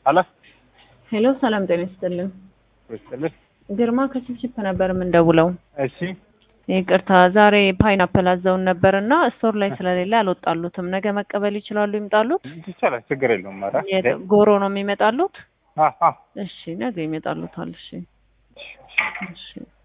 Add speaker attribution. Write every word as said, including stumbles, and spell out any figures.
Speaker 1: አላ
Speaker 2: ሄሎ ሰላም ጤና ይስጥልኝ።
Speaker 1: ወሰለህ
Speaker 2: ግርማ ከችፕችፕ ነበር የምንደውለው።
Speaker 1: እሺ
Speaker 2: ይቅርታ ዛሬ ፓይናፕል አዘውን ነበርና ስቶር ላይ ስለሌለ አልወጣሉትም። ነገ መቀበል ይችላሉ? ይምጣሉት?
Speaker 1: ይቻላል፣ ችግር የለውም። ማራ
Speaker 2: ጎሮ ነው የሚመጣሉት?
Speaker 1: አሃ
Speaker 2: እሺ ነገ ይመጣሉታል። እሺ እሺ